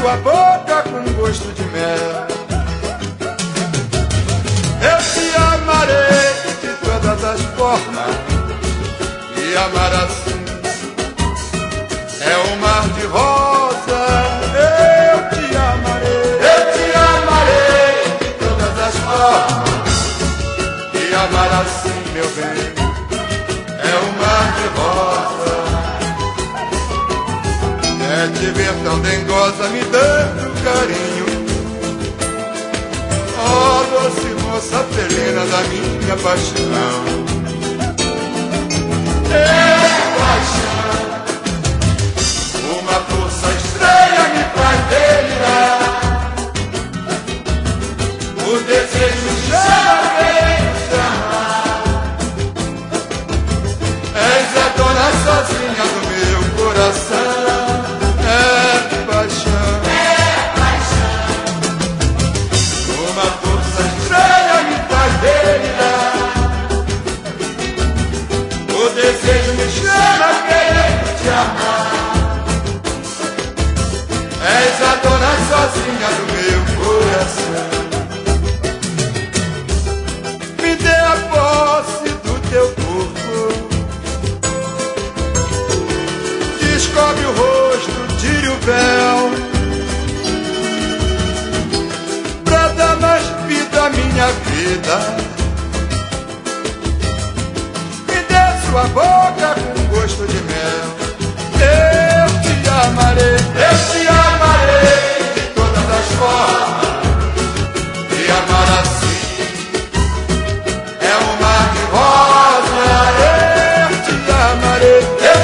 sua boca com gosto de mel. Eu te amarei de todas as formas, e amar assim é um mar de rosa. Eu te amarei de todas as formas, e amar assim, meu bem, é um mar de rosa. É te ver tão dengosa me dando carinho, ó doce moça felina da minha paixão. Paixão, uma força estranha me faz delirar, o desejo chama quem te amar. És a dona sozinha do meu coração. É paixão, uma força estranha me faz delirar, o desejo me chama a querer te amar. És a dona sozinha do meu coração. Me dê a posse do teu corpo, descobre o rosto, tire o véu, pra dar mais vida à minha vida. Me dê sua boca com gosto de mel. Eu te amarei de todas as formas, e amar assim é um mar de rosa. Eu te amarei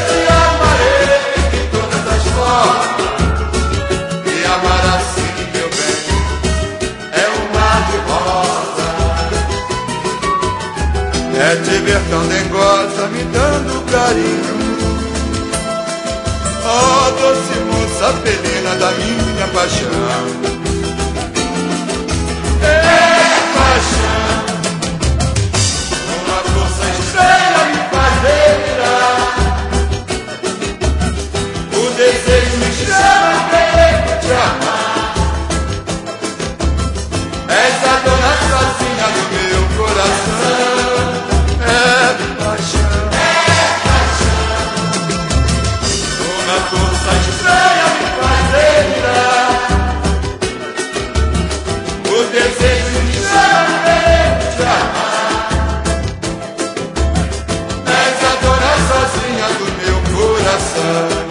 de todas as formas, e amar assim, meu bem, é um mar de rosa. É te ver tão dengosa me dando carinho, ó doce moça felina da minha paixão. É paixão, uma força estranha me faz delirar, o desejo me chama a querer te amar. És a dona sozinha do meu coração. É paixão, uma força estranha me faz delirar, o desejo me chama a querer te amar. És a dona sozinha do meu coração.